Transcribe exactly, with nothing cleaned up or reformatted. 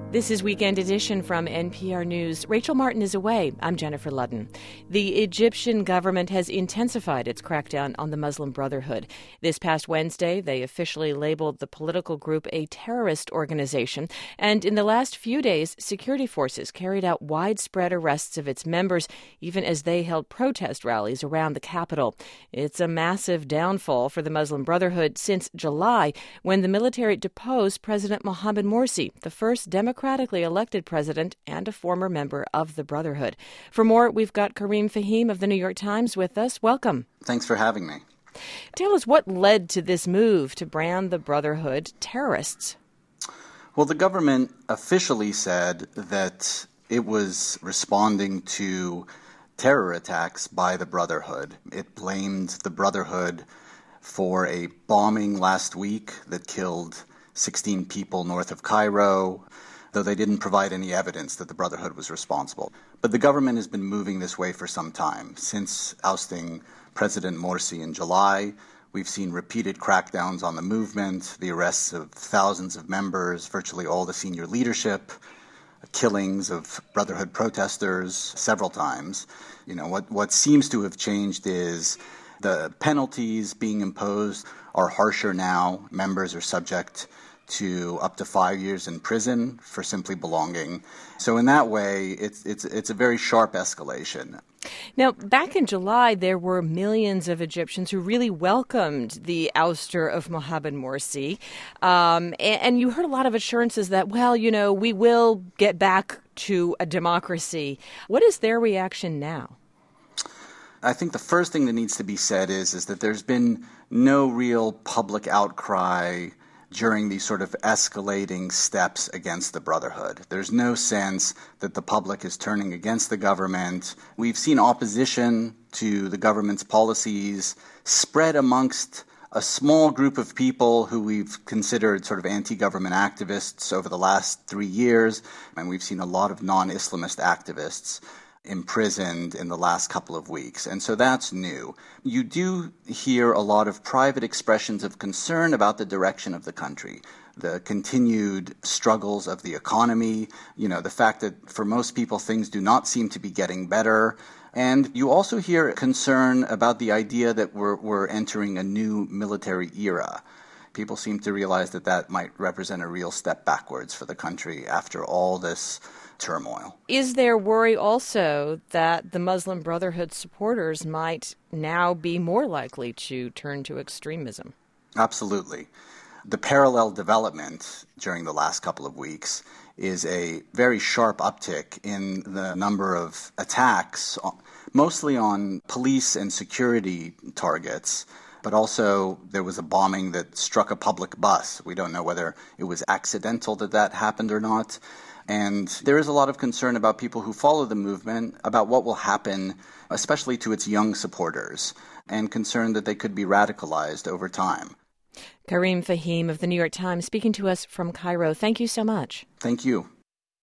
This is Weekend Edition from N P R News. Rachel Martin is away. I'm Jennifer Ludden. The Egyptian government has intensified its crackdown on the Muslim Brotherhood. This past Wednesday, they officially labeled the political group a terrorist organization. And in the last few days, security forces carried out widespread arrests of its members, even as they held protest rallies around the capital. It's a massive downfall for the Muslim Brotherhood since July, when the military deposed President Mohamed Morsi, the first Democratic democratically elected president and a former member of the Brotherhood. For more, we've got Karim Fahim of the New York Times with us. Welcome. Thanks for having me. Tell us what led to this move to brand the Brotherhood terrorists. Well, the government officially said that it was responding to terror attacks by the Brotherhood. It blamed the Brotherhood for a bombing last week that killed sixteen people north of Cairo, though they didn't provide any evidence that the Brotherhood was responsible. But the government has been moving this way for some time. Since ousting President Morsi in July, we've seen repeated crackdowns on the movement, the arrests of thousands of members, virtually all the senior leadership, killings of Brotherhood protesters several times. You know, what, what seems to have changed is the penalties being imposed are harsher now. Members are subject to up to five years in prison for simply belonging. So in that way, it's it's it's a very sharp escalation. Now, back in July, there were millions of Egyptians who really welcomed the ouster of Mohamed Morsi. Um, and, and you heard a lot of assurances that, well, you know, we will get back to a democracy. What is their reaction now? I think the first thing that needs to be said is, is that there's been no real public outcry during these sort of escalating steps against the Brotherhood. There's no sense that the public is turning against the government. We've seen opposition to the government's policies spread amongst a small group of people who we've considered sort of anti-government activists over the last three years, and we've seen a lot of non-Islamist activists imprisoned in the last couple of weeks. And so that's new. You do hear a lot of private expressions of concern about the direction of the country, the continued struggles of the economy, you know, the fact that for most people things do not seem to be getting better. And you also hear concern about the idea that we're, we're entering a new military era. People seem to realize that that might represent a real step backwards for the country after all this turmoil. Is there worry also that the Muslim Brotherhood supporters might now be more likely to turn to extremism? Absolutely. The parallel development during the last couple of weeks is a very sharp uptick in the number of attacks, mostly on police and security targets. But also there was a bombing that struck a public bus. We don't know whether it was accidental that that happened or not. And there is a lot of concern about people who follow the movement about what will happen, especially to its young supporters, and concern that they could be radicalized over time. Karim Fahim of the New York Times speaking to us from Cairo. Thank you so much. Thank you.